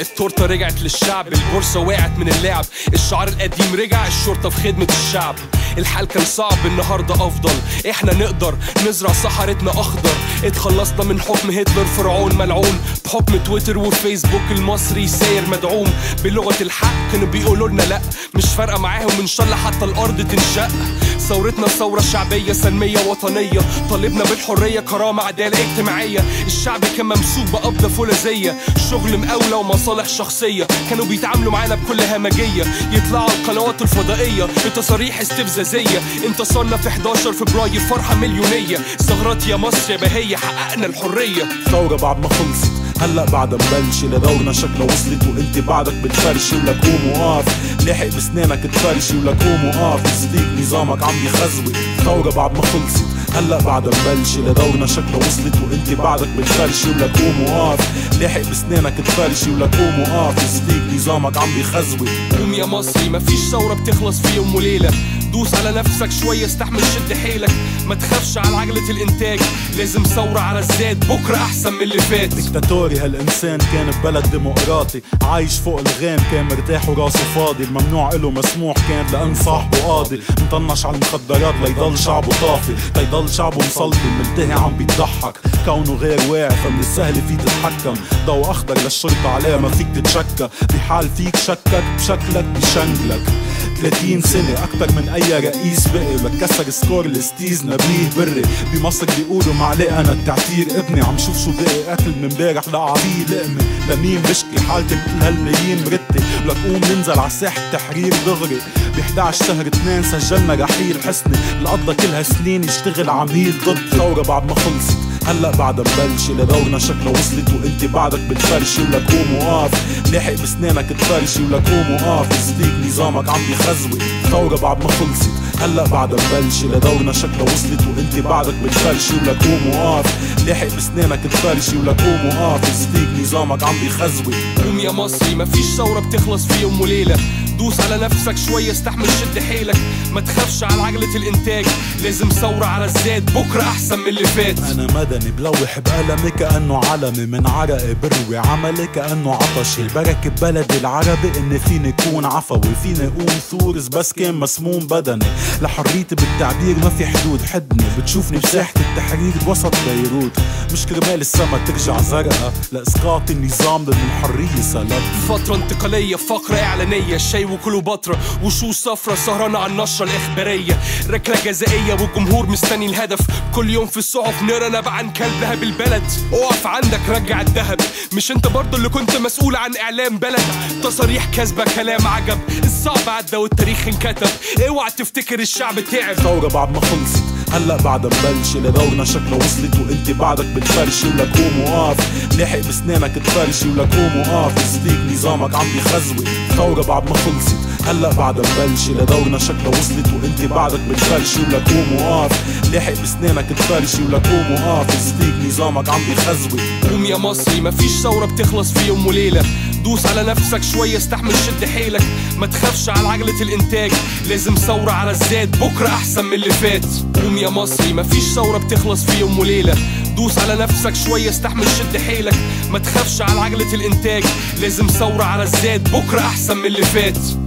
التورتة رجعت للشعب، البورصة وقعت من اللعب، الشعار القديم رجع، الشرطة في خدمة الشعب. الحال كان صعب، النهاردة أفضل، إحنا نقدر نزرع صحراءنا أخضر. اتخلصنا من حكم هتلر فرعون ملعون، بحكم تويتر وفيسبوك المصري ساير مدعوم. بلغة الحق كانوا بيقولوا لنا لأ، مش فارقة معاهم إن شاء الله حتى الأرض تنشق. ثورتنا ثورة شعبية سلمية وطنية، طالبنا بالحرية كرامة عدالة اجتماعية. الشعب كان ممسوك بقبضة فولاذية، شغل مقاولة ومصالح شخصية، كانوا بيتعاملوا معانا بكل همجية. يطلعوا القنوات الفضائية بتصاريح استفزازية، انتصرنا في 11 فبراير فرحة مليونية. ثغرات يا مصر يا بهية، حققنا الحرية. ثورة بعد ما خلصت هلأ بعد مبلشة، لدورنا شكلها وصلت وانت بعدك بتفرشي. ولك قوم وقاف لاحق بسنانك تفرشي، ولك قوم وقاف يصديق نظامك عم يخزوي. ثورة بعد ما خلصت هلأ بعد مبلشة، لدورنا شكلها وصلت وانت بعدك بتفرشي. ولك قوم وقاف لاحق بسنانك تفرشي، ولك قوم وقاف يصديق نظامك عم بيخزوي. قوم يا مصري، مفيش ثورة بتخلص في يوم وليلة. دوس على نفسك شوية، استحمل شد حيلك، ما تخافش على عجلة الانتاج، لازم ثورة على الزاد، بكرة احسن من اللي فات. ديكتاتوري هالانسان كان ببلد ديمقراطي، عايش فوق الغام كان مرتاح وراسه فاضي. الممنوع له مسموح كان لان صاحبه قاضي، مطنش على المخدرات ليضل شعبه طافي، ليضل شعبه مسلطن ملتهي عم بيضحك. كونه غير واعي فمن السهل فيه تتحكم، ضوء اخضر للشرطة عليه ما فيك تتشكى. بحال فيك شكك بشكلك بشنقلك. 30 سنة أكتر من أي رئيس بقي، ولك كسر سكور الستيز نبيه بري. بمصر بيقولوا معلقة أنا التعتير ابني، عم شوف شو بقي أكل من بارح لقعديه لقمة. لمين بشكي حالتي مثل هالملايين مرتي، ولك قوم ننزل على ساحة التحرير دغري. ب11 شهر 2 سجلنا رحيل حسني، اللي قضى كل هالسنين يشتغل عميل ضد. ثورة بعد ما خلصت هلأ بعد مبلشة، لدورنا شكلها وصلت وانت بعدك بتفرشي. ولك قوم وقاف لاحق بسنانك تفرشي، ولك قوم وقاف يصديق نظامك عم بيخزوي. ثورة بعد ما خلصت هلأ بعد مبلشة، لدورنا شكلها وصلت وانت بعدك بتفرشي. ولك قوم وقاف لاحق بسنانك تفرشي، ولك قوم وقاف يصديق نظامك عم بيخزوي. قوم يا مصري، مفيش ثورة بتخلص في يوم وليلة. دوس على نفسك شوية، استحمل شد حيلك، ما تخافش على عجلة الانتاج، لازم ثورة على الزاد، بكرة احسن من اللي فات. انا مدني بلوح بقلمي كأنه علمي، من عرقي بروي عملي كأنه عطشي. البركة ببلدي العربي اني فيني كون عفوي، فيني اقوم ثورز بس كان مسموم بدني. لحريتي بالتعبير ما في حدود، حدني بتشوفني بساحة التحرير بوسط بيروت. مش كرمال السما ترجع زرقاء، لاسقاط النظام ضد الحرية سلب. فترة انتقالية، فقرة اعلانية، شاي وكليوباترا وشو صفرة، سهرانة على النشرة الاخبارية. ركلة جزائية والجمهور مستني الهدف، كل يوم في الصحف نرى نبع عن كلبها بالبلد. اقف عندك رجع الذهب، مش انت برضو اللي كنت مسؤول عن اعلام بلد؟ تصاريح كذبة كلام عجب، الصعب عدى والتاريخ انكتب، اوعى تفتكر الشعب تعب. ثورة بعد ما خلصت هلأ بعد مبلشة، لدورنا شكلها وصلت وانت بعدك بتفرشي. ولك قوم وقاف لاحق بسنانك تفرشي، ولك قوم وقاف يصديق نظامك عم بيخزوي. ثورة بعد ما خلصت هلأ بعد مبلشة، لدورنا شكلها وصلت وانت بعدك بتفرشي. ولك قوم وقاف لاحق بسنانك تفرشي، ولك قوم وقاف يصديق نظامك عم بيخزوي. قوم يا مصري، مفيش ثورة بتخلص في يوم وليلة. دوس على نفسك شوية، استحمل شد حيلك، ما تخافش على عجلة الانتاج، لازم ثورة على الزاد، بكرة احسن من اللي فات. قوم يا مصري، مفيش ثورة بتخلص في يوم وليلة. دوس على نفسك شوية، استحمل شد حيلك، ما تخافش على عجلة الانتاج، لازم ثورة على الزاد، بكرة احسن من اللي فات.